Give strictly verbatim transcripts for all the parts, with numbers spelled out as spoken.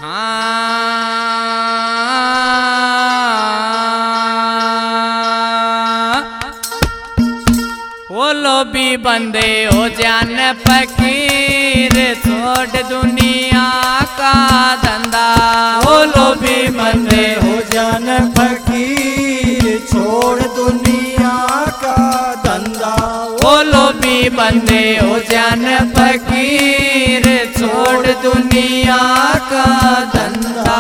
वो लोभी बंदे हो जान फकीर, छोड़ दुनिया का धंधा। वो लोभी बंदे हो जान फकीर, छोड़ दुनिया का धंधा। वो लोभी बंदे हो जान फकीर, छोड़ दुनिया का धंधा।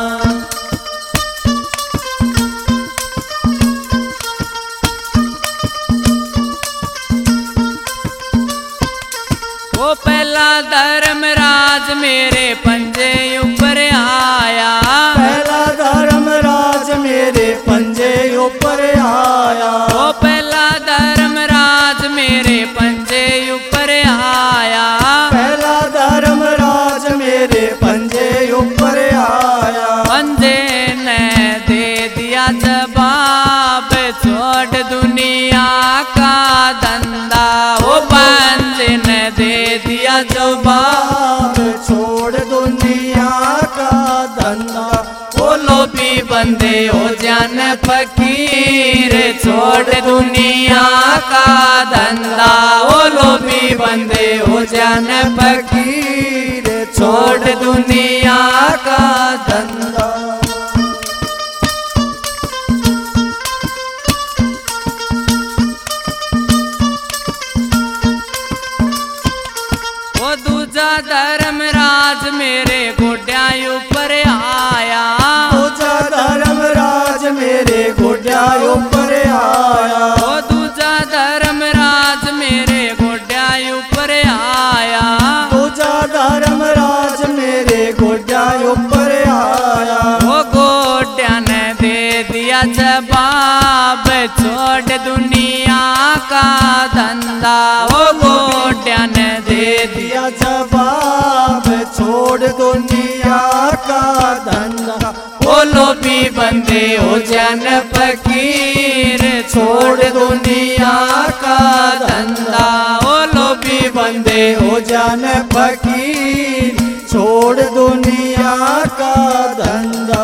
वो पहला धर्मराज मेरे पंजे ऊपर आया, पहला धर्मराज मेरे पंजे ऊपर आया। वो पहला धर्मराज मेरे पंजे ऊपर आया, पहला धर्मराज मेरे पंजे ऊपर आया। पंजे ने दे दिया जवाब, छोड़ दुनिया का धंधा। वो पंजे ने दे दिया जवाब, छोड़ दुनिया का धंधा। वो लोभी बंदे हो जान फकीर, छोड़ दुनिया का धंधा। वो लोभी बंदे हो जान फकीर, छोड़ दुनिया का धंधा। वो दूजा धर्मराज मेरे गोड्या ऊपर आया, दूजा धर्मराज मेरे गोड्या ऊपर आया। वो दूजा धर्मराज मेरे गोड्या ऊपर आया, दूजा धर्मराज मेरे गोड्या ऊपर आया। वो गोड्या ने दे दिया जवाब, छोड़ दुनिया का धंधा। वो गोड्या ने दे दिया दिया जवाब, छोड़ दुनिया का धंधा। वो लोभी बंदे हो जान फकीर, छोड़ दुनिया का धंधा। वो लोभी बंदे हो जान फकीर, छोड़ दुनिया का धंधा।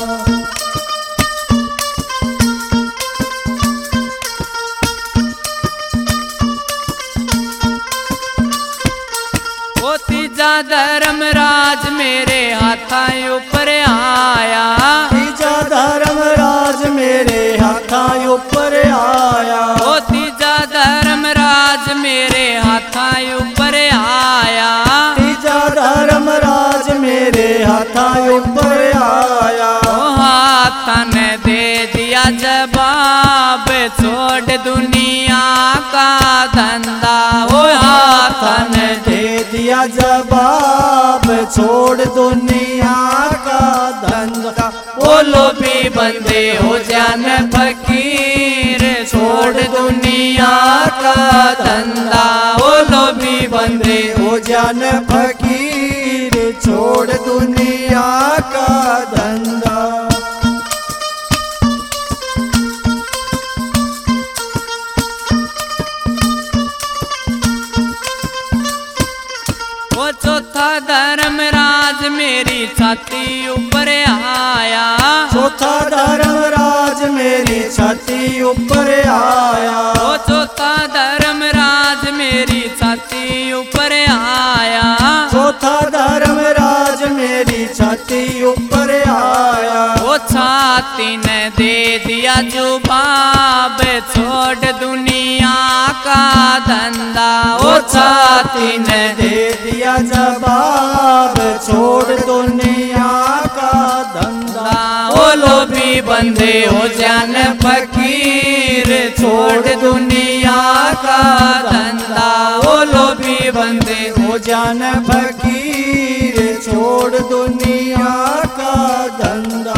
वो तीजा धर्मराज मेरे हाथा ऊपर आया, तीजा धर्मराज मेरे हाथा ऊपर आया। वो तीजा धर्मराज मेरे हाथा ऊपर आया, तीजा धर्मराज मेरे हाथा ऊपर आया। वो हाथा ने दे दिया जवाब, छोड़ दुनिया का धंधा। वो हाथा ने दे दिया जवाब, छोड़ दुनिया का धंधा। वो लोभी बंदे हो जान फकीर, छोड़ दुनिया का धंधा। वो लोभी बंदे हो जान फकीर, छोड़ दुनिया का धंधा। वो चौथा धर्मराज मेरी छाती ऊपर आया, चौथा धर्मराज मेरी छाती ऊपर आया। वो चौथा धर्मराज मेरी छाती ऊपर आया, चौथा धर्मराज मेरी छाती ऊपर आया। वो छाती ने दे दिया जवाब, छोड़ दुनिया का धंधा। वो छाती ने दे दिया जवाब, छोड़ दुनिया का धंधा। वो लोभी बंदे हो जान फकीर, छोड़ दुनिया का धंधा। वो लोभी बंदे हो जान फकीर, छोड़ दुनिया का धंधा।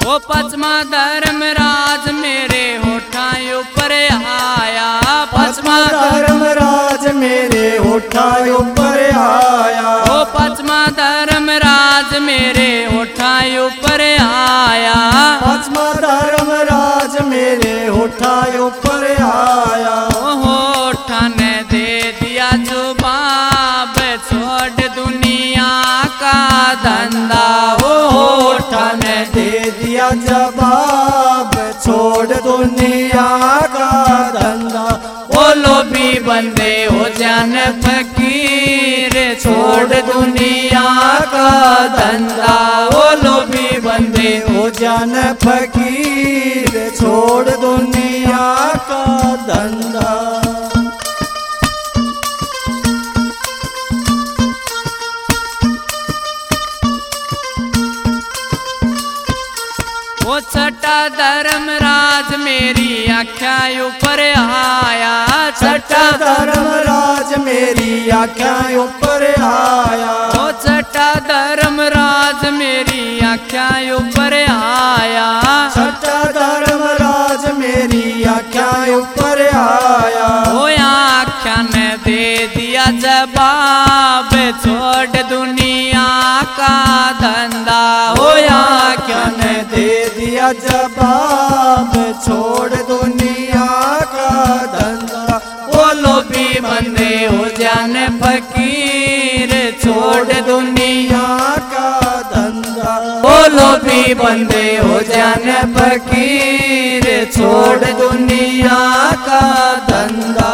वो पचमा धर्मराज मेरे होठा ऊपर आया, पचमा धर्मराज मेरे होठा ऊपर आया, वो पचमा धर्मराज मेरे होठा ऊपर आया, पचमा धर्मराज मेरे होठा ऊपर आया। वो होठा ने दे दिया जुबाब छोड़ दुनिया का धंधा, वो होठा ने दे दिया जवाब छोड़ दुनिया का धंधा। बोलो भी बंदे हो जान फकीर छोड़ दुनिया का धंधा, बोलो भी बंदे हो जान फकीर छोड़ दुनिया का धंधा। वो छठा धर्मराज मेरी आख्या ऊपर आया, छठा धर्मराज मेरी आख्या ऊपर आया, वो छठा धर्मराज मेरी आख्या ऊपर आया, छठा धर्मराज मेरी आख्या ऊपर आया। वो आख्या ने दे दिया जवाब छोड़ दुनिया का धंधा, वो आख्या ने दे दिया जवाब छोड़ दुनिया का धंधा। बोलो भी बंदे हो जान फकीर छोड़ दुनिया का धंधा। बोलो भी बंदे हो जान फकीर छोड़ दुनिया का धंधा।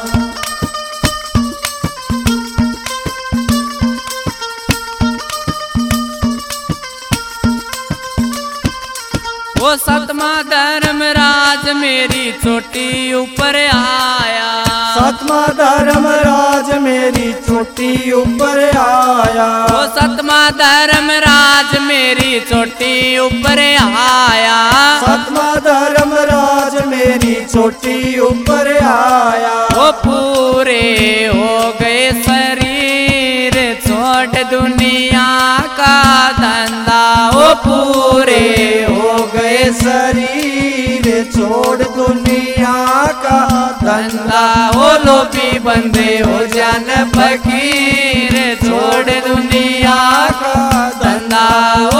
वो सतमा धर्मराज मेरी चोटी ऊपर आया, सतमा धर्मराज मेरी चोटी ऊपर आया, वो सतमा धर्मराज मेरी चोटी ऊपर आया, सतमा धर्मराज मेरी चोटी ऊपर आया। वो पूरे हो गए शरीर छोड़ दुनिया का धंधा, वो पूरे हो गए शरीर छोड़ दुनिया का धंधा। बोलो भी बंदे हो जान फकीर छोड़ दुनिया का धंधा,